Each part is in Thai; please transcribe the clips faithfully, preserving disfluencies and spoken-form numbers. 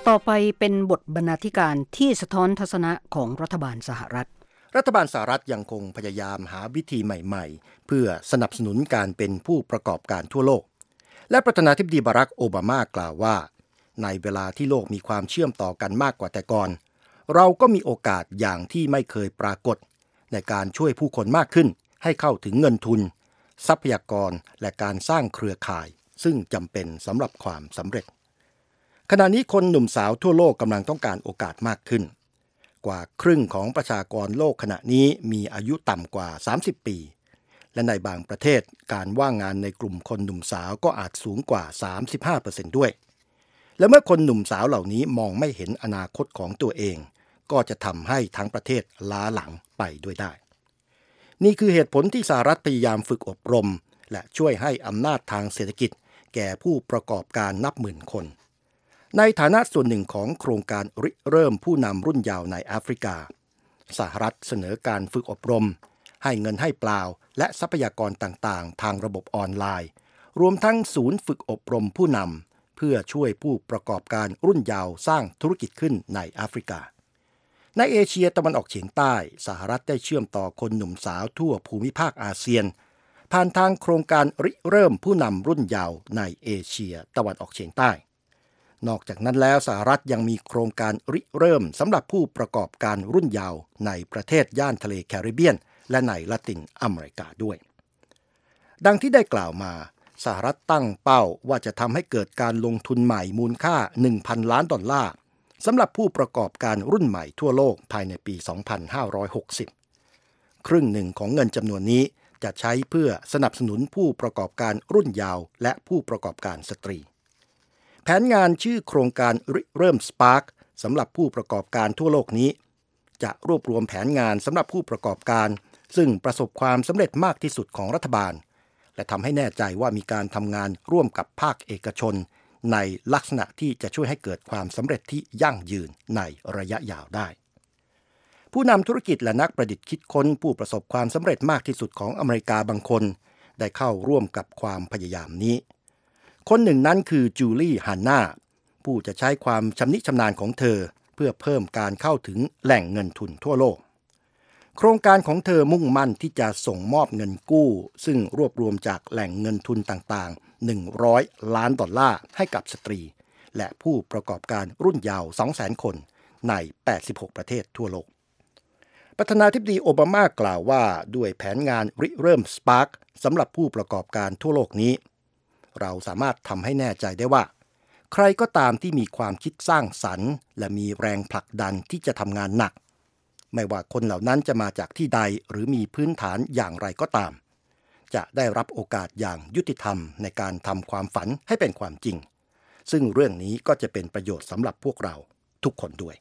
ต่อไปเป็นบทบรรณาธิการที่สะท้อนทัศนะของรัฐบาลสหรัฐรัฐบาลสหรัฐยังคงพยายามหาวิธีใหม่ๆเพื่อสนับสนุนการเป็นผู้ประกอบการทั่วโลกและประธานาธิบดีบารักโอบามากล่าวว่าในเวลาที่โลกมีความเชื่อมต่อกันมากกว่าแต่ก่อนเราก็มีโอกาสอย่างที่ไม่เคยปรากฏในการช่วยผู้คนมากขึ้นให้เข้าถึงเงินทุนทรัพยากรและการสร้างเครือข่ายซึ่งจำเป็นสำหรับความสำเร็จขณะนี้คนหนุ่มสาวทั่วโลกกำลังต้องการโอกาสมากขึ้นกว่าครึ่งของประชากรโลกขณะนี้มีอายุต่ำกว่าสามสิบปีและในบางประเทศการว่างงานในกลุ่มคนหนุ่มสาวก็อาจสูงกว่า สามสิบห้าเปอร์เซ็นต์ ด้วยและเมื่อคนหนุ่มสาวเหล่านี้มองไม่เห็นอนาคตของตัวเองก็จะทำให้ทั้งประเทศล้าหลังไปด้วยได้นี่คือเหตุผลที่สหรัฐพยายามฝึกอบรมและช่วยให้อำนาจทางเศรษฐกิจแก่ผู้ประกอบการนับหมื่นคนในฐานะส่วนหนึ่งของโครงการริเริ่มผู้นำรุ่นเยาว์ในแอฟริกาสหรัฐเสนอการฝึกอบรมให้เงินให้เปล่าและทรัพยากรต่างๆทางระบบออนไลน์รวมทั้งศูนย์ฝึกอบรมผู้นำเพื่อช่วยผู้ประกอบการรุ่นเยาว์สร้างธุรกิจขึ้นในแอฟริกาในเอเชียตะวันออกเฉียงใต้สหรัฐได้เชื่อมต่อคนหนุ่มสาวทั่วภูมิภาคอาเซียนผ่านทางโครงการริเริ่มผู้นำรุ่นเยาว์ในเอเชียตะวันออกเฉียงใต้นอกจากนั้นแล้วสหรัฐยังมีโครงการริเริ่มสำหรับผู้ประกอบการรุ่นเยาว์ในประเทศย่านทะเลแคริบเบียนและในละตินอเมริกาด้วยดังที่ได้กล่าวมาสหรัฐตั้งเป้าว่าจะทำให้เกิดการลงทุนใหม่มูลค่า หนึ่งพัน ล้านดอลลาร์สำหรับผู้ประกอบการรุ่นใหม่ทั่วโลกภายในปี สองพันห้าร้อยหกสิบ ครึ่งหนึ่งของเงินจำนวนนี้จะใช้เพื่อสนับสนุนผู้ประกอบการรุ่นเยาว์และผู้ประกอบการสตรีแผนงานชื่อโครงการริเริ่ม Spark สำหรับผู้ประกอบการทั่วโลกนี้จะรวบรวมแผนงานสำหรับผู้ประกอบการซึ่งประสบความสำเร็จมากที่สุดของรัฐบาลและทำให้แน่ใจว่ามีการทำงานร่วมกับภาคเอกชนในลักษณะที่จะช่วยให้เกิดความสำเร็จที่ยั่งยืนในระยะยาวได้ผู้นำธุรกิจและนักประดิษฐ์คิดค้นผู้ประสบความสำเร็จมากที่สุดของอเมริกาบางคนได้เข้าร่วมกับความพยายามนี้คนหนึ่งนั้นคือจูลี่ฮันนาผู้จะใช้ความชำนิชำนาญของเธอเพื่อเพิ่มการเข้าถึงแหล่งเงินทุนทั่วโลกโครงการของเธอมุ่งมั่นที่จะส่งมอบเงินกู้ซึ่งรวบรวมจากแหล่งเงินทุนต่างๆหนึ่งร้อยล้านดอลลาร์ให้กับสตรีและผู้ประกอบการรุ่นเยาว์ สองแสน คนในแปดสิบหกประเทศทั่วโลกประธานาธิบดีโอบามากล่าวว่าด้วยแผนงานริเริ่ม Spark สำหรับผู้ประกอบการทั่วโลกนี้เราสามารถทำให้แน่ใจได้ว่าใครก็ตามที่มีความคิดสร้างสรรค์และมีแรงผลักดันที่จะทำงานหนักไม่ว่าคนเหล่านั้นจะมาจากที่ใดหรือมีพื้นฐานอย่างไรก็ตามจะได้รับโอกาสอย่างยุติธรรมในการทำความฝันให้เป็นความจริงซึ่งเรื่องนี้ก็จะเป็นประโยชน์สำหรับพวกเราทุกคนด้วย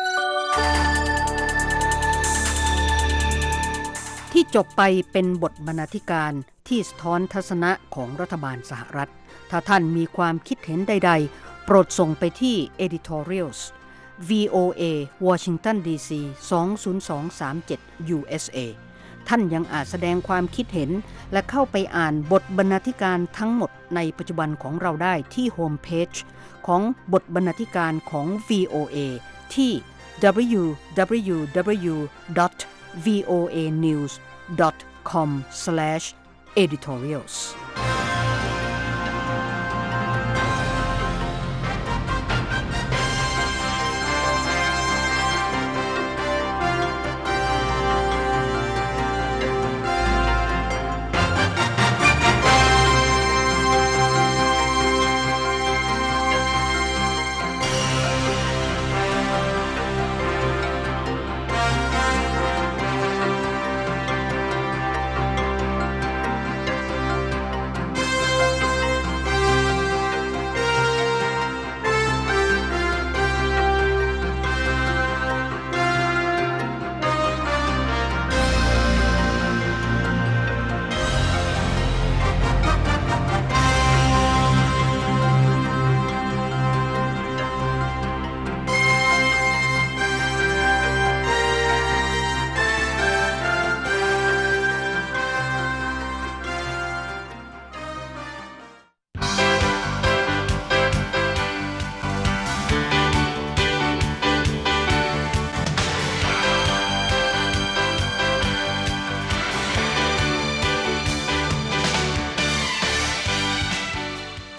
ที่จบไปเป็นบทบรรณาธิการที่สะท้อนทัศนะของรัฐบาลสหรัฐถ้าท่านมีความคิดเห็นใดๆโปรดส่งไปที่ editorials วี โอ เอ Washington ดี ซี สอง ศูนย์ สอง สาม เจ็ด ยู เอส เอ ท่านยังอาจแสดงความคิดเห็นและเข้าไปอ่านบทบรรณาธิการทั้งหมดในปัจจุบันของเราได้ที่โฮมเพจของบทบรรณาธิการของ วี โอ เอ ที่ ดับเบิลยู ดับเบิลยู ดับเบิลยู ดอท วี โอ เอ นิวส์ ดอท คอม สแลช เอดิทอเรียลส์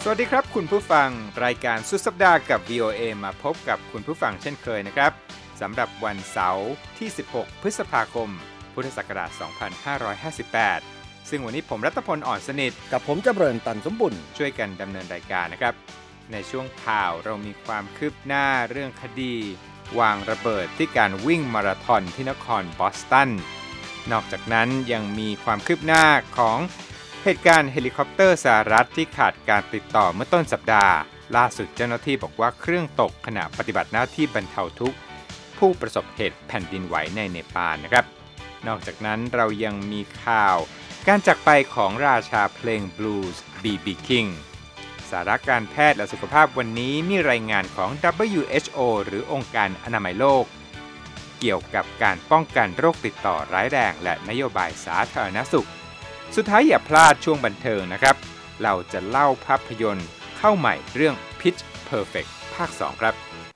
วัสดีครับคุณผู้ฟังรายการสุดสัปดาห์กับ วี โอ เอ มาพบกับคุณผู้ฟังเช่นเคยนะครับสำหรับวันเสาร์ที่สิบหกพฤษภาคมพุทธศักราชสองพันห้าร้อยห้าสิบแปดซึ่งวันนี้ผมรัตพลอ่อนสนิทกับผมจำเริญตันสมบุญช่วยกันดำเนินรายการนะครับในช่วงข่าวเรามีความคืบหน้าเรื่องคดีวางระเบิดที่การวิ่งมาราธอนที่นครบอสตันนอกจากนั้นยังมีความคืบหน้าของเหตุการณ์เฮลิคอปเตอร์สหรัฐที่ขาดการติดต่อเมื่อต้นสัปดาห์ล่าสุดเจ้าหน้าที่บอกว่าเครื่องตกขณะปฏิบัติหน้าที่บรรเทาทุกข์ผู้ประสบเหตุแผ่นดินไหวในเนปาลนะครับนอกจากนั้นเรายังมีข่าวการจากไปของราชาเพลงบลูส์ บี บี King สาระการแพทย์และสุขภาพวันนี้มีรายงานของ ดับเบิลยู เอช โอ หรือองค์การอนามัยโลกเกี่ยวกับการป้องกันโรคติดต่อร้ายแรงและนโยบายสาธารณสุขสุดท้ายอย่าพลาดช่วงบันเทิงนะครับเราจะเล่าภาพยนตร์เข้าใหม่เรื่อง Pitch Perfect ภาค สอง ครับ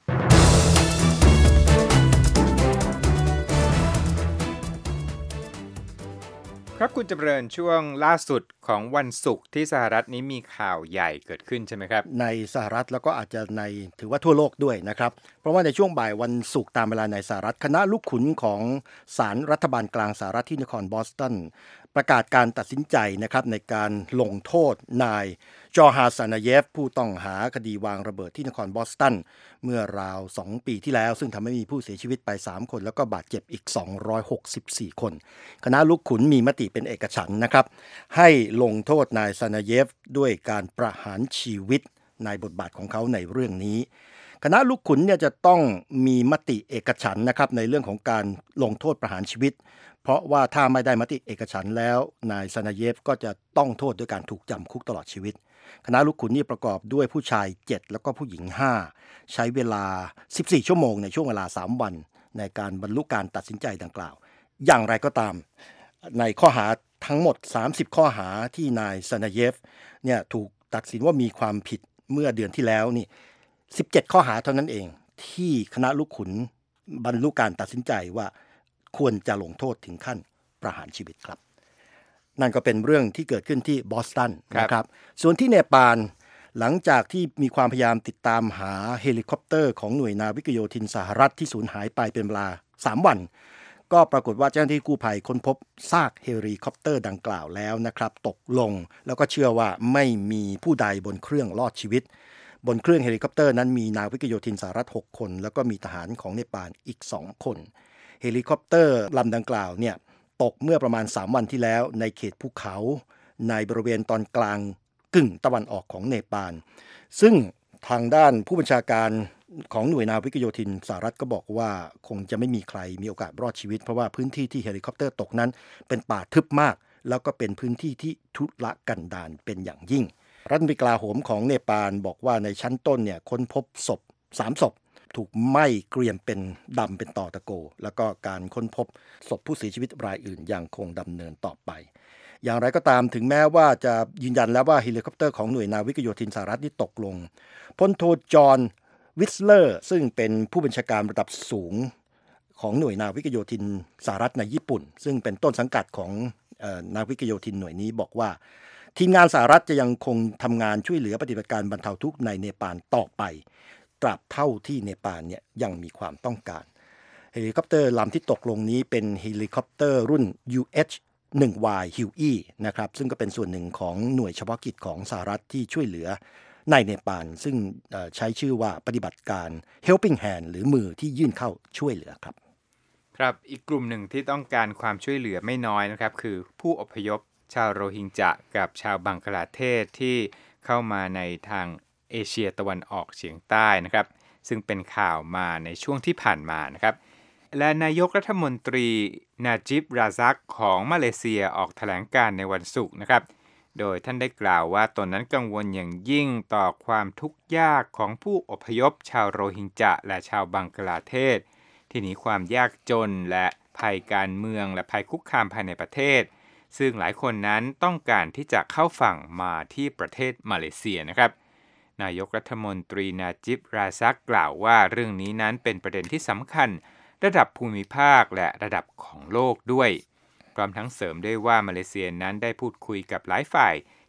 ครับคุณจำเริญช่วงล่าสุดของวันศุกร์ที่สหรัฐนี้มีข่าวใหญ่เกิดขึ้นใช่ไหมครับในสหรัฐแล้วก็อาจจะในถือว่าทั่วโลกด้วยนะครับเพราะว่าในช่วงบ่ายวันศุกร์ตามเวลาในสหรัฐคณะลูกขุนของศาลรัฐบาลกลางสหรัฐที่นครบอสตันประกาศการตัดสินใจนะครับในการลงโทษนายจอฮาซานาเยฟผู้ต้องหาคดีวางระเบิดที่นครบอสตันเมื่อราวสองปีที่แล้วซึ่งทำให้มีผู้เสียชีวิตไปสามคนแล้วก็บาดเจ็บอีกสองร้อยหกสิบสี่คนคณะลูกขุนมีมติเป็นเอกฉันท์นะครับให้ลงโทษนายซานาเยฟด้วยการประหารชีวิตในบทบาทของเขาในเรื่องนี้คณะลูกขุนเนี่ยจะต้องมีมติเอกฉันท์นะครับในเรื่องของการลงโทษประหารชีวิตเพราะว่าถ้าไม่ได้มติเอกฉันท์แล้วนายซานาเยฟก็จะต้องโทษด้วยการถูกจำคุกตลอดชีวิตคณะลูกขุนนี่ประกอบด้วยผู้ชายเจ็ดแล้วก็ผู้หญิงห้าใช้เวลาสิบสี่ชั่วโมงในช่วงเวลาสามวันในการบรรลุการตัดสินใจดังกล่าวอย่างไรก็ตามในข้อหาทั้งหมดสามสิบข้อหาที่นายซานาเยฟเนี่ยถูกตัดสินว่ามีความผิดเมื่อเดือนที่แล้วนี่สิบเจ็ดข้อหาเท่านั้นเองที่คณะลูกขุนบรรลุการตัดสินใจว่าควรจะลงโทษถึงขั้นประหารชีวิตครับนั่นก็เป็นเรื่องที่เกิดขึ้นที่บอสตันนะครับส่วนที่เนปาลหลังจากที่มีความพยายามติดตามหาเฮลิคอปเตอร์ของหน่วยนาวิกโยธินสหรัฐที่สูญหายไปเป็นเวลาสามวันก็ปรากฏว่าเจ้าหน้าที่กู้ภัยค้นพบซากเฮลิคอปเตอร์ดังกล่าวแล้วนะครับตกลงแล้วก็เชื่อว่าไม่มีผู้ใดบนเครื่องรอดชีวิตบนเครื่องเฮลิคอปเตอร์นั้นมีนาวิกโยธินสหรัฐหกคนแล้วก็มีทหารของเนปาลอีกสองคนเฮลิคอปเตอร์ลำดังกล่าวเนี่ยตกเมื่อประมาณสามวันที่แล้วในเขตภูเขาในบริเวณตอนกลางกึ่งตะวันออกของเนปาลซึ่งทางด้านผู้บัญชาการของหน่วยนาวิกโยธินสหรัฐก็บอกว่าคงจะไม่มีใครมีโอกาสรอดชีวิตเพราะว่าพื้นที่ที่เฮลิคอปเตอร์ตกนั้นเป็นป่าทึบมากแล้วก็เป็นพื้นที่ที่ทุรกันดารเป็นอย่างยิ่งรัฐมนตรีกลาโหมของเนปาลบอกว่าในชั้นต้นเนี่ยค้นพบศพสามศพถูกไหม้เกรียมเป็นดำเป็นตอตะโกแล้วก็การค้นพบศพผู้เสียชีวิตรายอื่นยังคงดำเนินต่อไปอย่างไรก็ตามถึงแม้ว่าจะยืนยันแล้วว่าเฮลิคอปเตอร์ของหน่วยนาวิกโยธินสหรัฐนี่ตกลงพลโทจอห์นวิสเลอร์ซึ่งเป็นผู้บัญชาการระดับสูงของหน่วยนาวิกโยธินสหรัฐในญี่ปุ่นซึ่งเป็นต้นสังกัดของเอ่อนาวิกโยธินหน่วยนี้บอกว่าทีมงานสหรัฐจะยังคงทำงานช่วยเหลือปฏิบัติการบรรเทาทุกข์ในเนปาลต่อไปตราบเท่าที่เนปาลเนี่ยยังมีความต้องการเฮลิคอปเตอร์ลำที่ตกลงนี้เป็นเฮลิคอปเตอร์รุ่น ยู เอช หนึ่ง วาย Huey นะครับซึ่งก็เป็นส่วนหนึ่งของหน่วยเฉพาะกิจของสหรัฐที่ช่วยเหลือในเนปาลซึ่งใช้ชื่อว่าปฏิบัติการ Helping Hand หรือมือที่ยื่นเข้าช่วยเหลือครับครับอีกกลุ่มหนึ่งที่ต้องการความช่วยเหลือไม่น้อยนะครับคือผู้อพยพชาวโรฮิงญะกับชาวบังกลาเทศที่เข้ามาในทางเอเชียตะวันออกเฉียงใต้นะครับซึ่งเป็นข่าวมาในช่วงที่ผ่านมานะครับและนายกรัฐมนตรีนาจิบราซักของมาเลเซียออกแถลงการณ์ในวันศุกร์นะครับโดยท่านได้กล่าวว่าตนนั้นกังวลอย่างยิ่งต่อความทุกข์ยากของผู้อพยพชาวโรฮิงญะและชาวบังกลาเทศที่หนีความยากจนและภัยการเมืองและภัยคุกคามภายในประเทศซึ่งหลายคนนั้นต้องการที่จะเข้าฝั่งมาที่ประเทศมาเลเซียนะครับนายกรัฐมนตรีนาจิบราซักกล่าวว่าเรื่องนี้นั้นเป็นประเด็นที่สำคัญระดับภูมิภาคและระดับของโลกด้วยพร้อมทั้งเสริมด้วยว่ามาเลเซียนั้นได้พูดคุยกับหลายฝ่าย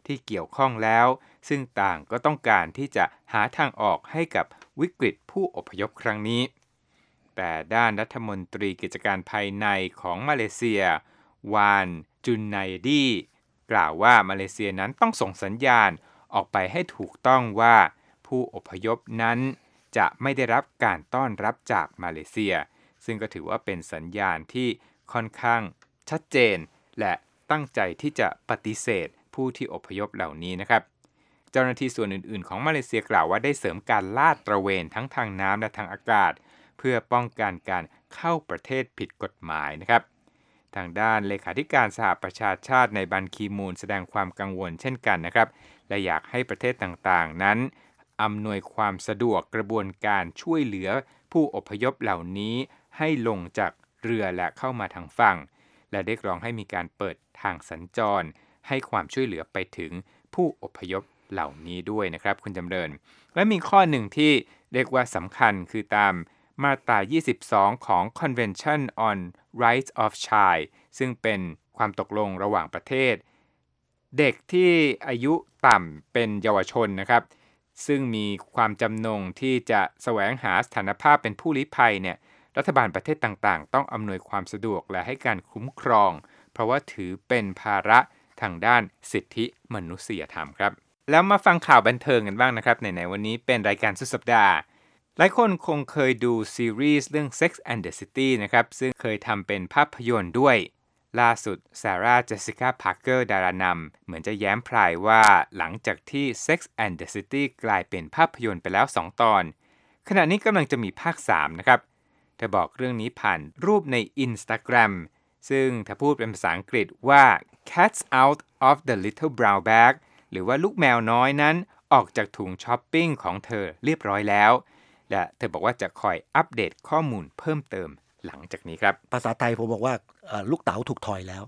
ที่เกี่ยวข้องแล้วซึ่งต่างก็ต้องการที่จะหาทางออกให้กับวิกฤตผู้อพยพครั้งนี้แต่ด้านรัฐมนตรีกิจการภายในของมาเลเซียวานจุนไนดีกล่าวว่ามาเลเซียนั้นต้องส่งสัญญาณออกไปให้ถูกต้องว่าผู้อพยพนั้นจะไม่ได้รับการต้อนรับจากมาเลเซียซึ่งก็ถือว่าเป็นสัญญาณที่ค่อนข้างชัดเจนและตั้งใจที่จะปฏิเสธผู้ที่อพยพเหล่านี้นะครับเจ้าหน้าที่ส่วนอื่นๆของมาเลเซียกล่าวว่าได้เสริมการลาดตระเวนทั้งทางน้ำและทางอากาศเพื่อป้องกันการเข้าประเทศผิดกฎหมายนะครับทางด้านเลขาธิการสหประชาชาติในบันคีมูนแสดงความกังวลเช่นกันนะครับและอยากให้ประเทศต่างๆนั้นอำนวยความสะดวกกระบวนการช่วยเหลือผู้อพยพเหล่านี้ให้ลงจากเรือและเข้ามาทางฝั่งและเรียกร้องให้มีการเปิดทางสัญจรให้ความช่วยเหลือไปถึงผู้อพยพเหล่านี้ด้วยนะครับคุณจำเริญและมีข้อหนึ่งที่เรียกว่าสำคัญคือตามมาตรายี่สิบสองของ Convention on Rights of Child ซึ่งเป็นความตกลงระหว่างประเทศเด็กที่อายุต่ำเป็นเยาวชนนะครับซึ่งมีความจำนงที่จะแสวงหาสถานภาพเป็นผู้ลี้ภัยเนี่ยรัฐบาลประเทศต่างๆต้องอำนวยความสะดวกและให้การคุ้มครองเพราะว่าถือเป็นภาระทางด้านสิทธิมนุษยธรรมครับแล้วมาฟังข่าวบันเทิงกันบ้างนะครับไหนๆวันนี้เป็นรายการสุดสัปดาห์หลายคนคงเคยดูซีรีส์เรื่อง Sex and the City นะครับซึ่งเคยทำเป็นภาพยนตร์ด้วยล่าสุดซาร่า เจสสิก้า พาร์เกอร์ดารานำเหมือนจะแย้มพรายว่าหลังจากที่ Sex and the City กลายเป็นภาพยนตร์ไปแล้วสองตอนขณะนี้กำลังจะมีภาคสามนะครับเธอบอกเรื่องนี้ผ่านรูปใน Instagram ซึ่งถ้าพูดเป็นภาษาอังกฤษว่า Cats out of the little brown bag หรือว่าลูกแมวน้อยนั้นออกจากถุงช้อปปิ้งของเธอเรียบร้อยแล้วและเธอบอกว่าจะคอยอัปเดตข้อมูลเพิ่มเติมหลังจากนี้ครับภาษาไทยผมบอกว่าลูกเต๋าถูกถอยแล้ว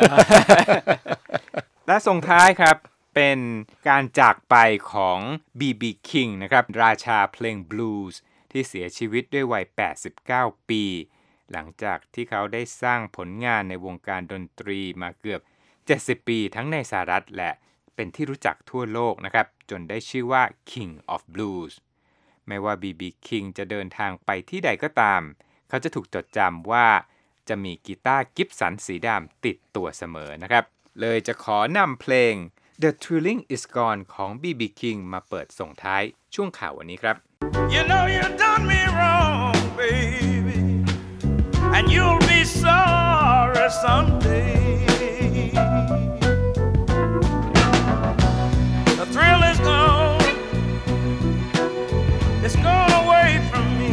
และส่งท้ายครับเป็นการจากไปของ บี บี King นะครับราชาเพลงบลูส์ที่เสียชีวิตด้วยวัยแปดสิบเก้าปีหลังจากที่เขาได้สร้างผลงานในวงการดนตรีมาเกือบเจ็ดสิบปีทั้งในสหรัฐและเป็นที่รู้จักทั่วโลกนะครับจนได้ชื่อว่า King of Blues ไม่ว่า บี บี King จะเดินทางไปที่ใดก็ตามเขาจะถูกจดจำว่าจะมีกีตาร์กิฟสันสีดำติดตัวเสมอนะครับเลยจะขอนำเพลง The Thrilling Is Gone ของ บี บี King มาเปิดส่งท้ายช่วงข่าววันนี้ครับ You know you done me wrong, baby, and you'll be sorry someday. The thrill is gone, it's gone away from me.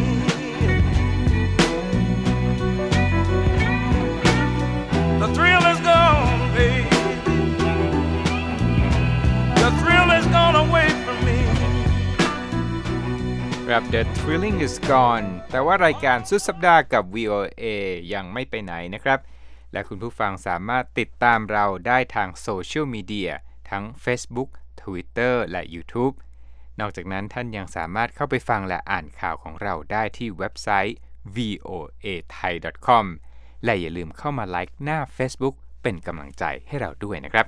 The thrill is gone, baby. The thrill is gone away from me. ครับ The Thrilling is Gone แต่ว่ารายการสุดสัปดาห์กับ วี โอ เอ ยังไม่ไปไหนนะครับและคุณผู้ฟังสามารถติดตามเราได้ทางโซเชียลมีเดียทั้ง Facebook Twitter และ YouTube นอกจากนั้นท่านยังสามารถเข้าไปฟังและอ่านข่าวของเราได้ที่เว็บไซต์ วี โอ เอ ไทย ดอท คอม และอย่าลืมเข้ามาไลค์หน้า Facebook เป็นกำลังใจให้เราด้วยนะครับ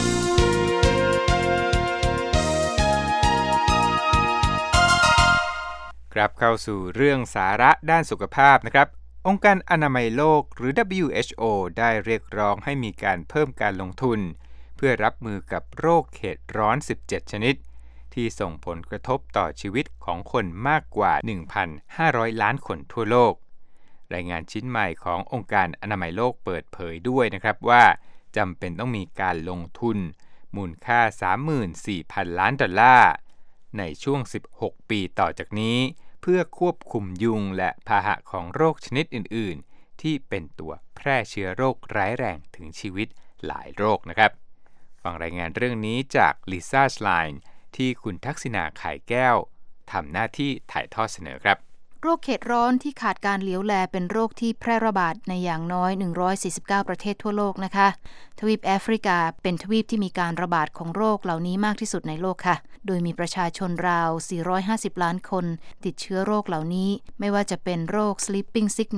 กลับเข้าสู่เรื่องสาระด้านสุขภาพนะครับองค์การอนามัยโลกหรือ ดับเบิลยู เอช โอ ได้เรียกร้องให้มีการเพิ่มการลงทุนเพื่อรับมือกับโรคเขตร้อนสิบเจ็ดชนิดที่ส่งผลกระทบต่อชีวิตของคนมากกว่า หนึ่งพันห้าร้อย ล้านคนทั่วโลกรายงานชิ้นใหม่ขององค์การอนามัยโลกเปิดเผยด้วยนะครับว่าจำเป็นต้องมีการลงทุนมูลค่า สามหมื่นสี่พัน ล้านดอลลาร์ในช่วงสิบหกปีต่อจากนี้เพื่อควบคุมยุงและพาหะของโรคชนิดอื่นๆที่เป็นตัวแพร่เชื้อโรคร้ายแรงถึงชีวิตหลายโรคนะครับฟังรายงานเรื่องนี้จากลิซ่า ชไลน์ที่คุณทักษิณา ข่ายแก้วทำหน้าที่ถ่ายทอดเสนอครับโรคเขตร้อนที่ขาดการเหลียวแลเป็นโรคที่แพร่ระบาดในอย่างน้อยหนึ่งร้อยสี่สิบเก้าประเทศทั่วโลกนะคะทวีปแอฟริกาเป็นทวีปที่มีการระบาดของโรคเหล่านี้มากที่สุดในโลกค่ะโดยมีประชาชนราวสี่ร้อยห้าสิบล้านคนติดเชื้อโรคเหล่านี้ไม่ว่าจะเป็นโรค sleeping sickness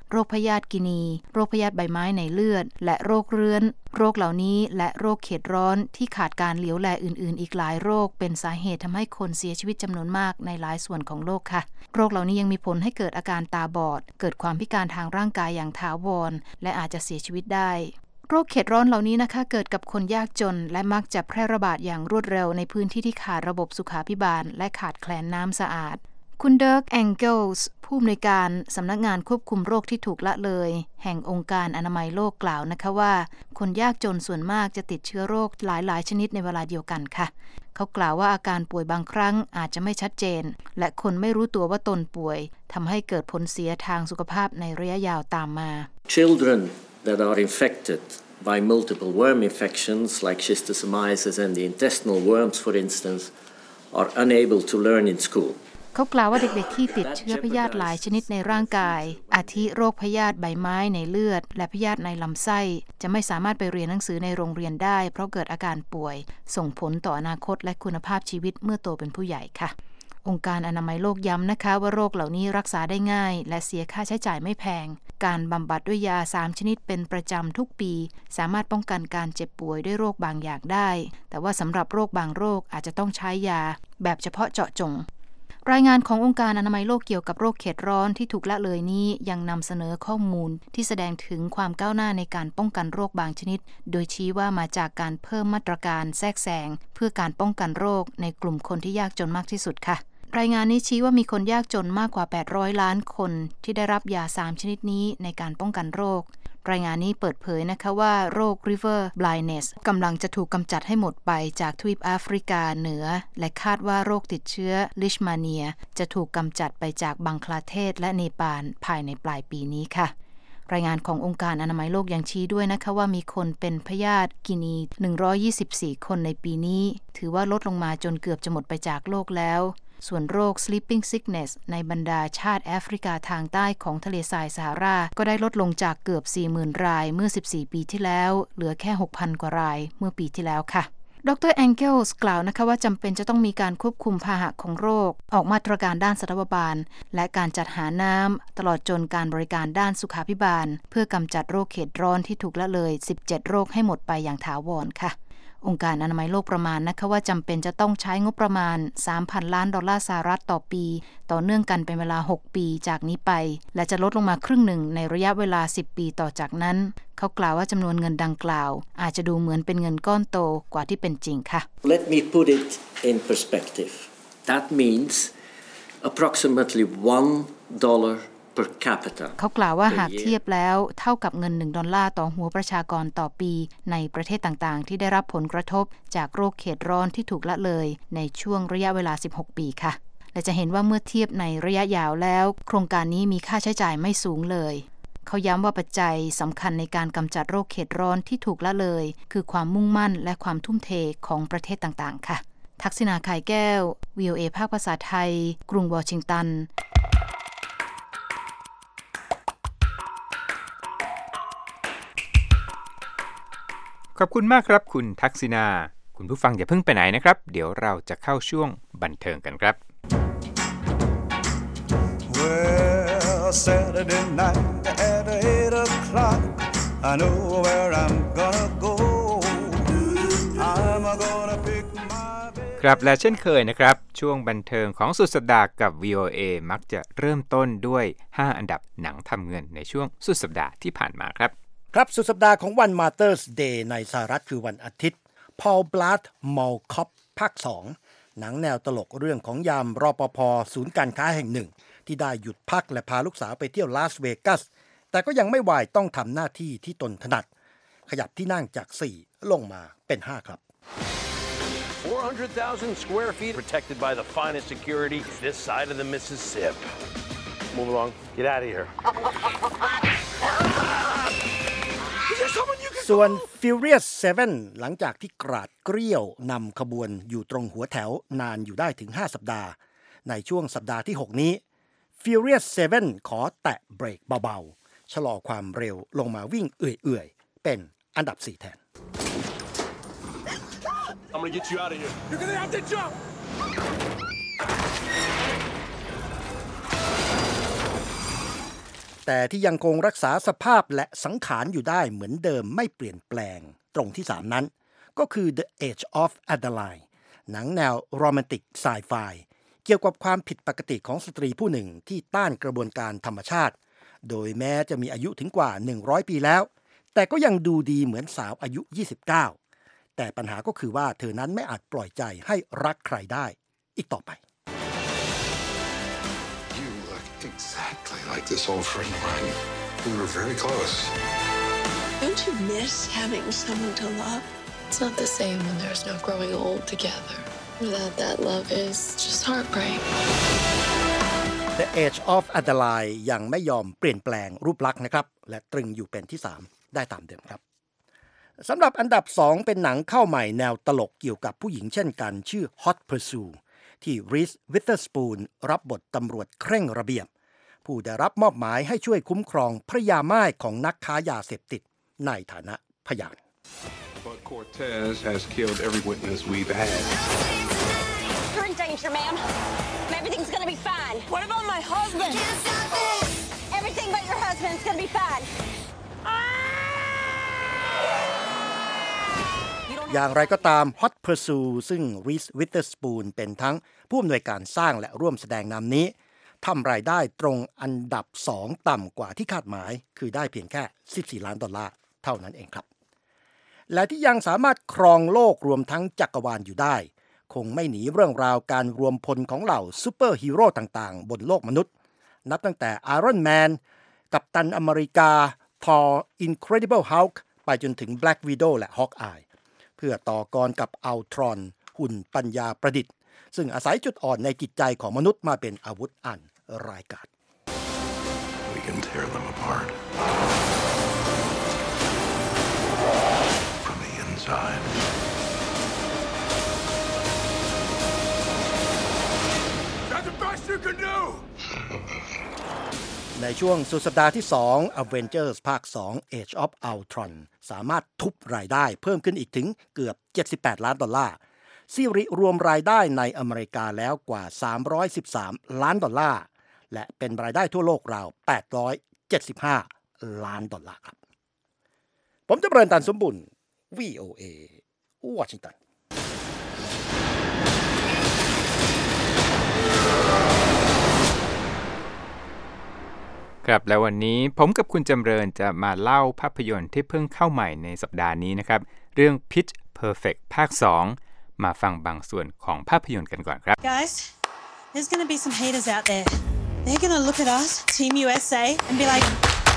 โรคพยาธิกินีโรคพยาธิใบไม้ในเลือดและโรคเรื้อนโรคเหล่านี้และโรคเขตร้อนที่ขาดการเหลียวแลอื่นๆอีกหลายโรคเป็นสาเหตุทำให้คนเสียชีวิตจำนวนมากในหลายส่วนของโลกค่ะโรคเหล่านี้ยังมีผลให้เกิดอาการตาบอดเกิดความพิการทางร่างกายอย่างถาวรและอาจจะเสียชีวิตได้โรคเขตร้อนเหล่านี้นะคะเกิดกับคนยากจนและมักจะแพร่ระบาดอย่างรวดเร็วในพื้นที่ที่ขาดระบบสุขาภิบาลและขาดแคลนน้ำสะอาดคุณเดิร์กแองเกิลส์ผู้อำนวยการสำนักงานควบคุมโรคที่ถูกละเลยแห่งองค์การอนามัยโลกกล่าวนะคะว่าคนยากจนส่วนมากจะติดเชื้อโรคหลายๆชนิดในเวลาเดียวกันค่ะเขากล่าวว่าอาการป่วยบางครั้งอาจจะไม่ชัดเจนและคนไม่รู้ตัวว่าตนป่วยทำให้เกิดผลเสียทางสุขภาพในระยะยาวตามมา Children that are infected by multiple worm infections like schistosomiasis and the intestinal worms for instance are unable to learn in school เขากล่าวว่าเด็กๆที่ติดเชื้อพยาธิหลายชนิดในร่างกายอาทิโรคพยาธิใบไม้ในเลือดและพยาธิในลำไส้จะไม่สามารถไปเรียนหนังสือในโรงเรียนได้เพราะเกิดอาการป่วยส่งผลต่ออนาคตและคุณภาพชีวิตเมื่อโตเป็นผู้ใหญ่ค่ะองค์การอนามัยโลกย้ำนะคะว่าโรคเหล่านี้รักษาได้ง่ายและเสียค่าใช้จ่ายไม่แพงการบำบัดด้วยยาสามชนิดเป็นประจำทุกปีสามารถป้องกันการเจ็บป่วยด้วยโรคบางอย่างได้แต่ว่าสำหรับโรคบางโรคอาจจะต้องใช้ยาแบบเฉพาะเจาะจงรายงานขององค์การอนามัยโลกเกี่ยวกับโรคเขตร้อนที่ถูกละเลยนี้ยังนำเสนอข้อมูลที่แสดงถึงความก้าวหน้าในการป้องกันโรคบางชนิดโดยชี้ว่ามาจากการเพิ่มมาตรการแทรกแซงเพื่อการป้องกันโรคในกลุ่มคนที่ยากจนมากที่สุดค่ะรายงานนี้ชี้ว่ามีคนยากจนมากกว่าแปดร้อยล้านคนที่ได้รับยาสามชนิดนี้ในการป้องกันโรครายงานนี้เปิดเผยนะคะว่าโรค River Blindness กำลังจะถูกกำจัดให้หมดไปจากทวีปแอฟริกาเหนือและคาดว่าโรคติดเชื้อ Leishmania จะถูกกำจัดไปจากบังคลาเทศและเนปาลภายในปลายปีนี้ค่ะรายงานขององค์การอนามัยโลกยังชี้ด้วยนะคะว่ามีคนเป็นพยาธิกินีหนึ่งร้อยยี่สิบสี่คนในปีนี้ถือว่าลดลงมาจนเกือบจะหมดไปจากโลกแล้วส่วนโรค sleeping sickness ในบรรดาชาติแอฟริกาทางใต้ของทะเลทรายซาฮาราก็ได้ลดลงจากเกือบ สี่หมื่น รายเมื่อสิบสี่ปีที่แล้วเหลือแค่ หกพัน กว่ารายเมื่อปีที่แล้วค่ะดรแองเกิลส์กล่าวนะคะว่าจำเป็นจะต้องมีการควบคุมพาหะของโรคออกมาตรการด้านสาธารณบาลและการจัดหาน้ำตลอดจนการบริการด้านสุขาภิบาลเพื่อกำจัดโรคเขตร้อนที่ถูกละเลยสิบเจ็ดโรคให้หมดไปอย่างถาวรค่ะองค์การอนามัยโลกประมาณนะคะว่าจำเป็นจะต้องใช้งบประมาณ สามพัน ล้านดอลลาร์สหรัฐต่อปีต่อเนื่องกันเป็นเวลาหกปีจากนี้ไปและจะลดลงมาครึ่งหนึ่งในระยะเวลาสิบปีต่อจากนั้นเขากล่าวว่าจำนวนเงินดังกล่าวอาจจะดูเหมือนเป็นเงินก้อนโตกว่าที่เป็นจริงค่ะ Let me put it in perspective. That means approximately one dollar per capita. เขากล่าวว่าหากเทียบแล้วเท่ากับเงินหนึ่งดอลลาร์ต่อหัวประชากรต่อปีในประเทศต่างๆที่ได้รับผลกระทบจากโรคเขตร้อนที่ถูกละเลยในช่วงระยะเวลาสิบหกปีค่ะและจะเห็นว่าเมื่อเทียบในระยะยาวแล้วโครงการนี้มีค่าใช้จ่ายไม่สูงเลยเขาย้ำว่าปัจจัยสำคัญในการกำจัดโรคเขตร้อนที่ถูกละเลยคือความมุ่งมั่นและความทุ่มเทของประเทศต่างๆค่ะทักษิณาไข่แก้ว วี โอ เอ ภาคภาษาไทยกรุงวอชิงตันขอบคุณมากครับคุณทักษิณาคุณผู้ฟังอย่าเพิ่งไปไหนนะครับเดี๋ยวเราจะเข้าช่วงบันเทิงกันครับ Well, Saturday night at eight o'clock I know where I'm gonna go I'm gonna pick my baby ครับและเช่นเคยนะครับช่วงบันเทิงของสุดสัปดาห์กับ วี โอ เอ มักจะเริ่มต้นด้วยห้าอันดับหนังทำเงินในช่วงสุดสัปดาห์ที่ผ่านมาครับครับสุดสัปดาห์ของวัน Mother's Day ในสหรัฐคือวันอาทิตย์ Paul Blart Mall Cop ภาคสองหนังแนวตลกเรื่องของยามรปภ.ศูนย์การค้าแห่งหนึ่งที่ได้หยุดพักและพาลูกสาวไปเที่ยวลาสเวกัสแต่ก็ยังไม่วายต้องทำหน้าที่ที่ตนถนัดขยับที่นั่งจากสี่ลงมาเป็นห้าครับ four hundred thousand square feet protected by the finest security this side of the Mississippi. Move along. Get out of here. ส่วน Furious เซเว่น หลังจากที่กราดเกลี้ยวนำขบวนอยู่ตรงหัวแถวนานอยู่ได้ถึงห้าสัปดาห์ในช่วงสัปดาห์ที่หกนี้ Furious เซเว่น ขอแตะเบรกเบาๆชะลอความเร็วลงมาวิ่งเอื่อยๆเป็นอันดับสี่แทน I'm gonna get you out of here. You're gonna have to jump. แต่ที่ยังคงรักษาสภาพและสังขารอยู่ได้เหมือนเดิมไม่เปลี่ยนแปลงตรงที่สามนั้นก็คือ The Age of Adeline หนังแนวโรแมนติกไซไฟเกี่ยวกับความผิดปกติของสตรีผู้หนึ่งที่ต้านกระบวนการธรรมชาติโดยแม้จะมีอายุถึงกว่าหนึ่งร้อยปีแล้วแต่ก็ยังดูดีเหมือนสาวอายุยี่สิบเก้าแต่ปัญหาก็คือว่าเธอนั้นไม่อาจปล่อยใจให้รักใครได้อีกต่อไป You look exactly like this old friend of mine. We were very close. Don't you miss having someone to love? It's not the same when there's no growing old together. Without that love is just heartbreak. The Age of Adeline ยังไม่ยอมเปลี่ยนแปลงรูปลักษณ์นะครับและตรึงอยู่เป็นที่สามได้ตามเดิมครับสำหรับอันดับสองเป็นหนังเข้าใหม่แนวตลกเกี่ยวกับผู้หญิงเช่นกันชื่อ Hot Pursuit ที่ Reese Witherspoon รับบทตำรวจเคร่งระเบียบผู้ได้รับมอบหมายให้ช่วยคุ้มครองภรรยาม่ายของนักค้ายาเสพติดในฐานะพยาน But Cortez has killed every witness we've had. You're in danger, ma'am. Everything's gonna be fine. What about my husband? Everything but your husband is gonna be fine. อย่างไรก็ตาม Hot Pursuit ซึ่ง Reese Witherspoon เป็นทั้งผู้อำนวยการสร้างและร่วมแสดงนำนี้ทำรายได้ตรงอันดับสองต่ำกว่าที่คาดหมายคือได้เพียงแค่สิบสี่ล้านดอลลาร์เท่านั้นเองครับและที่ยังสามารถครองโลกรวมทั้งจักรวาลอยู่ได้คงไม่หนีเรื่องราวการรวมพลของเหล่าซูเปอร์ฮีโร่ต่างๆบนโลกมนุษย์นับตั้งแต่ Iron Man กัปตันอเมริกา Thor Incredible Hulk ไปจนถึง Black Widow และ Hawkeye เพื่อต่อกรกับ Ultron หุ่นปัญญาประดิษฐ์ซึ่งอาศัยจุดอ่อนในจิตใจของมนุษย์มาเป็นอาวุธอันร้ายกาจ We can tear them apart from the inside. That's the best you can do. ในช่วงสุดสัปดาห์ที่สอง Avengers ภาคสอง Age of Ultron สามารถทุบรายได้เพิ่มขึ้นอีกถึงเกือบเจ็ดสิบแปดล้านดอลลาร์ซีรีส์รวมรายได้ในอเมริกาแล้วกว่าสามร้อยสิบสามล้านดอลลาร์และเป็นรายได้ทั่วโลกราวแปดร้อยเจ็ดสิบห้าล้านดอลลาร์ครับผมจะเริญตันสมบุญ วี โอ เอ วอชิงตันครับแล้ววันนี้ผมกับคุณจำเริญจะมาเล่าภาพยนตร์ที่เพิ่งเข้าใหม่ในสัปดาห์นี้นะครับเรื่อง Pitch Perfect ภาคสองมาฟังบางส่วนของภาพยนตร์กันก่อนครับ Guys, there's going to be some haters out there. They're going to look at us, Team ยู เอส เอ, and be like,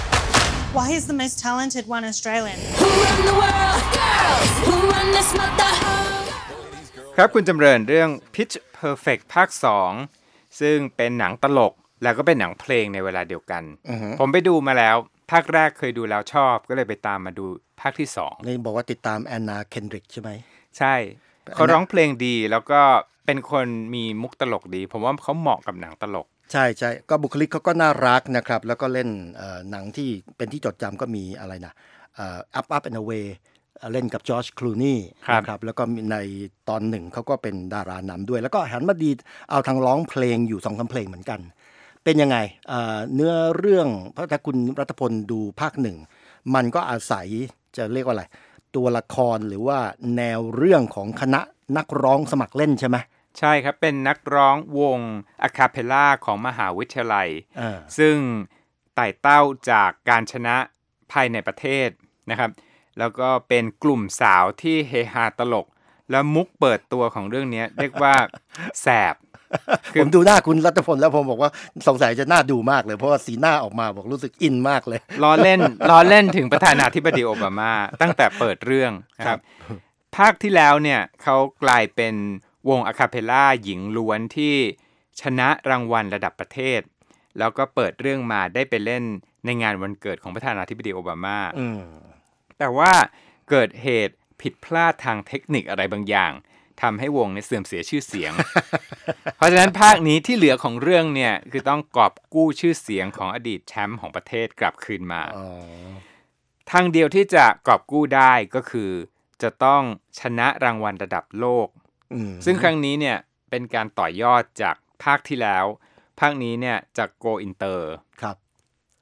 why is the most talented one Australian? Who run the world? Girls. Who run this mother? ครับคุณจำเริญเรื่อง Pitch Perfect ภาคสองซึ่งเป็นหนังตลกแล้วก็เป็นหนังเพลงในเวลาเดียวกัน uh-huh. ผมไปดูมาแล้วภาคแรกเคยดูแล้วชอบก็เลยไปตามมาดูภาคที่สองนี่บอกว่าติดตามแอนนาเคนดริกใช่ไหมใช่เขาร้องเพลงดีแล้วก็เป็นคนมีมุกตลกดีผมว่าเขาเหมาะกับหนังตลกใช่ใช่ก็บุคลิกเขาก็น่ารักนะครับแล้วก็เล่นหนังที่เป็นที่จดจำก็มีอะไรนะ Up Up and Away เล่นกับจอร์จคลูนีนะครับแล้วก็ในตอนหนึ่งเขาก็เป็นดารานำด้วยแล้วก็หันมาดีเอาทางร้องเพลงอยู่สองสามเพลงเหมือนกันเป็นยังไงเนื้อเรื่องเพราะถ้าคุณรัฐพลดูภาคหนึ่งมันก็อาศัยจะเรียกว่าอะไรตัวละครหรือว่าแนวเรื่องของคณะนักร้องสมัครเล่นใช่ไหมใช่ครับเป็นนักร้องวงอะคาเพลล่าของมหาวิทยาลัยซึ่งไต่เต้าจากการชนะภายในประเทศนะครับแล้วก็เป็นกลุ่มสาวที่เฮฮาตลกแล้วมุกเปิดตัวของเรื่องนี้เรียกว่าแสบผมดูหน้าคุณรัตพลแล้วผมบอกว่าสงสัยจะน่าดูมากเลยเพราะว่าสีหน้าออกมาบอกรู้สึกอินมากเลยล้อเล่นล้อเล่นถึงประธานาธิบดีโอบามาตั้งแต่เปิดเรื่องนะครับภาคที่แล้วเนี่ยเขากลายเป็นวงอะคาเพลล่าหญิงล้วนที่ชนะรางวัลระดับประเทศแล้วก็เปิดเรื่องมาได้ไปเล่นในงานวันเกิดของประธานาธิบดีโอบามาแต่ว่าเกิดเหตุผิดพลาดทางเทคนิคอะไรบางอย่างทำให้วงเนี่ยเสื่อมเสียชื่อเสียง เพราะฉะนั้นภาคนี้ที่เหลือของเรื่องเนี่ยคือต้องกอบกู้ชื่อเสียงของอดีตแชมป์ของประเทศกลับคืนมาทางเดียวที่จะกอบกู้ได้ก็คือจะต้องชนะรางวัลระดับโลกซึ่งครั้งนี้เนี่ยเป็นการต่อยอดจากภาคที่แล้วภาคนี้เนี่ยจะ Go Inter ครับ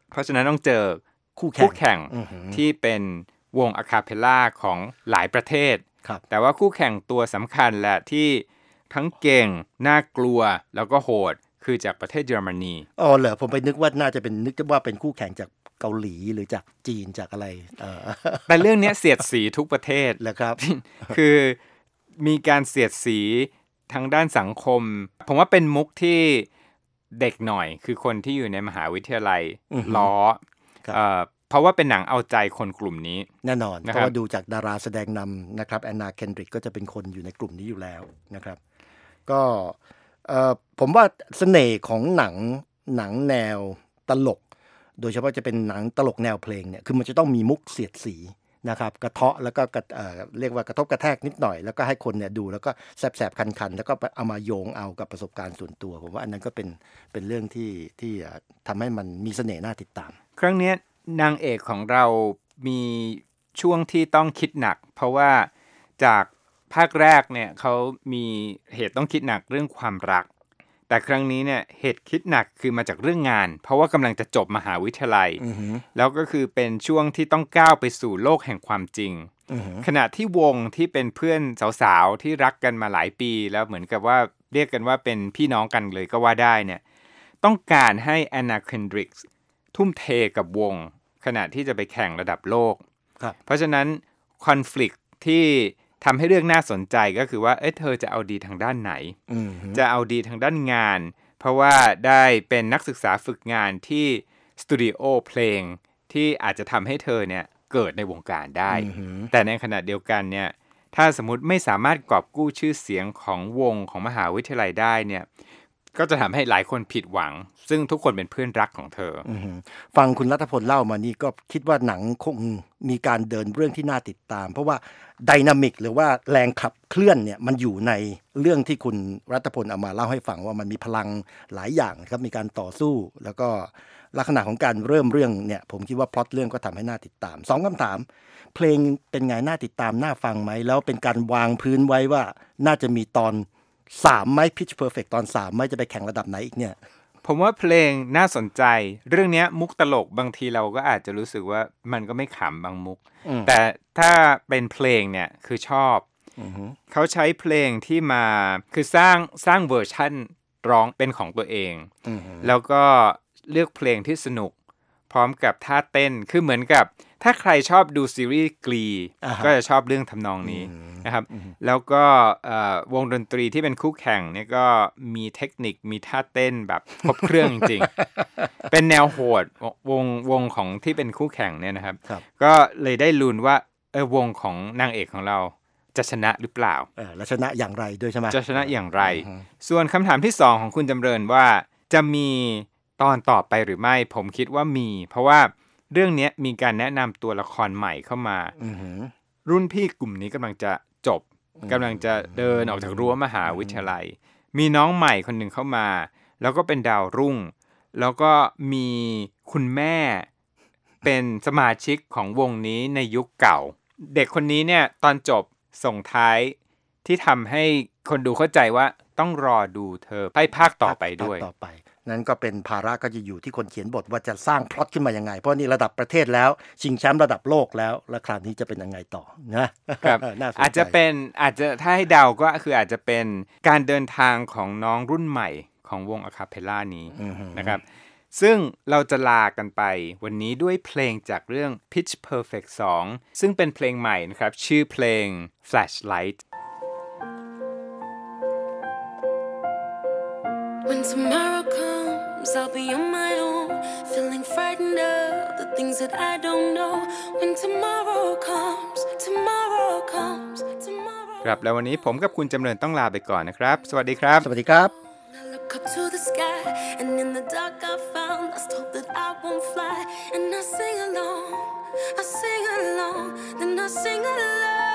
เพราะฉะนั้นต้องเจอคู่แข่งคู่แข่งที่เป็นวงอะคาเพลล่าของหลายประเทศแต่ว่าคู่แข่งตัวสำคัญแหละที่ทั้งเก่งน่ากลัวแล้วก็โหดคือจากประเทศเยอรมนีอ๋อเหรอผมไปนึกว่าน่าจะเป็นนึกว่าเป็นคู่แข่งจากเกาหลีหรือจากจีนจากอะไรเออแต่เรื่องนี้เสียดสีทุกประเทศเหรอครับคือมีการเสียดสีทางด้านสังคมผมว่าเป็นมุกที่เด็กหน่อยคือคนที่อยู่ในมหาวิทยาลัยล้อเอ่อเพราะว่าเป็นหนังเอาใจคนกลุ่มนี้แน่นอนเพราะว่าดูจากดาราแสดงนำนะครับแอนนาเคนดริกก็จะเป็นคนอยู่ในกลุ่มนี้อยู่แล้วนะครับก็เอ่อผมว่าเสน่ห์ของหนังหนังแนวตลกโดยเฉพาะจะเป็นหนังตลกแนวเพลงเนี่ยคือมันจะต้องมีมุกเสียดสีนะครับกระเทาะแล้วก็เอ่อเรียกว่ากระทบกระแทกนิดหน่อยแล้วก็ให้คนเนี่ยดูแล้วก็แสบๆคันๆแล้วก็เอามาโยงเอากับประสบการณ์ส่วนตัวผมว่าอันนั้นก็เป็นเป็นเรื่องที่ที่ทำให้มันมีเสน่ห์น่าติดตามครั้งนี้นางเอกของเรามีช่วงที่ต้องคิดหนักเพราะว่าจากภาคแรกเนี่ยเขามีเหตุต้องคิดหนักเรื่องความรักแต่ครั้งนี้เนี่ยเหตุคิดหนักคือมาจากเรื่องงานเพราะว่ากำลังจะจบมหาวิทยาลัย uh-huh. แล้วก็คือเป็นช่วงที่ต้องก้าวไปสู่โลกแห่งความจริง uh-huh. ขณะที่วงที่เป็นเพื่อนสาวๆที่รักกันมาหลายปีแล้วเหมือนกับว่าเรียกกันว่าเป็นพี่น้องกันเลยก็ว่าได้เนี่ยต้องการให้แอนนาเคนดริกส์ทุ่มเทกับวงขณะที่จะไปแข่งระดับโลกเพราะฉะนั้นคอนฟลิกต์ที่ทำให้เรื่องน่าสนใจก็คือว่าเอ้ยเธอจะเอาดีทางด้านไหน mm-hmm. จะเอาดีทางด้านงานเพราะว่าได้เป็นนักศึกษาฝึกงานที่สตูดิโอเพลงที่อาจจะทำให้เธอเนี่ยเกิดในวงการได้ mm-hmm. แต่ในขณะเดียวกันเนี่ยถ้าสมมุติไม่สามารถกอบกู้ชื่อเสียงของวงของมหาวิทยาลัยได้เนี่ยก็จะทำให้หลายคนผิดหวังซึ่งทุกคนเป็นเพื่อนรักของเธอฟังคุณรัฐพลเล่ามานี่ก็คิดว่าหนังคงมีการเดินเรื่องที่น่าติดตามเพราะว่าไดนามิกหรือว่าแรงขับเคลื่อนเนี่ยมันอยู่ในเรื่องที่คุณรัฐพลเอามาเล่าให้ฟังว่ามันมีพลังหลายอย่างครับมีการต่อสู้แล้วก็ลักษณะของการเริ่มเรื่องเนี่ยผมคิดว่าพล็อตเรื่องก็ทำให้น่าติดตามสองคำถามเพลงเป็นไงน่าติดตามน่าฟังไหมแล้วเป็นการวางพื้นไว้ว่าน่าจะมีตอนสามไหม Pitch Perfect ตอนสามไหมจะไปแข่งระดับไหนอีกเนี่ยผมว่าเพลงน่าสนใจเรื่องนี้มุกตลกบางทีเราก็อาจจะรู้สึกว่ามันก็ไม่ขำบางมุกแต่ถ้าเป็นเพลงเนี่ยคือชอบเขาใช้เพลงที่มาคือสร้างสร้างเวอร์ชั่นร้องเป็นของตัวเองแล้วก็เลือกเพลงที่สนุกพร้อมกับท่าเต้นคือเหมือนกับถ้าใครชอบดูซีรีส์กลีก็จะชอบเรื่องทำนองนี้นะครับแล้วก็วงดนตรีที่เป็นคู่แข่งเนี่ยก็มีเทคนิคมีท่าเต้นแบบครบเครื่องจริงๆเป็นแนวโหดวงวงของที่เป็นคู่แข่งเนี่ยนะครับก็เลยได้ลุ้นว่าเออวงของนางเอกของเราจะชนะหรือเปล่าเออและชนะอย่างไรด้วยใช่ไหมจะชนะอย่างไรส่วนคำถามที่สองของคุณจำเริญว่าจะมีตอนต่อไปหรือไม่ผมคิดว่ามีเพราะว่าเรื่องนี้มีการแนะนำตัวละครใหม่เข้ามารุ่นพี่กลุ่มนี้กำลังจะจบกำลังจะเดินออกจากรั้วมหาวิทยาลัยมีน้องใหม่คนหนึ่งเข้ามาแล้วก็เป็นดาวรุ่งแล้วก็มีคุณแม่เป็นสมาชิกของวงนี้ในยุคเก่าเด็กคนนี้เนี่ยตอนจบส่งท้ายที่ทำให้คนดูเข้าใจว่าต้องรอดูเธอให้ภาคต่อไปด้วยต่อไปนั้นก็เป็นภาระก็จะอยู่ที่คนเขียนบทว่าจะสร้างพล็อตขึ้นมายังไงเพราะนี่ระดับประเทศแล้วชิงแชมป์ระดับโลกแล้วแล้วคราวนี้จะเป็นยังไงต่อนะครับอาจจะเป็นอาจจะถ้าให้เดาก็คืออาจจะเป็นการเดินทางของน้องรุ่นใหม่ของวงอะคาเพลล่านี้นะครับซึ่งเราจะลากันไปวันนี้ด้วยเพลงจากเรื่อง Pitch Perfect สองซึ่งเป็นเพลงใหม่นะครับชื่อเพลง Flashlight When tomorrow comes, I'll be on my own, feeling frightened of the things that I don't know. When tomorrow comes, tomorrow comes, tomorrow. ครับแล้ววันนี้ผมกับคุณจำเริญต้องลาไปก่อนนะครับสวัสดีครับสวัสดีครับ I look up to the sky, and in the dark I found lost hope that I won't fly, and I sing along, I sing along, then I sing along.